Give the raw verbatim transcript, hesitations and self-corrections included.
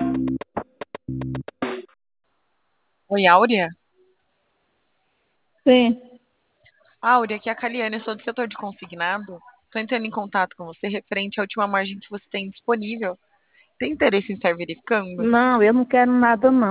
Oi, Áurea? Sim. Áurea, aqui é a Caliane, eu sou do setor de consignado. Estou entrando em contato com você referente à última margem que você tem disponível. Tem interesse em estar verificando? Não, eu não quero nada, não.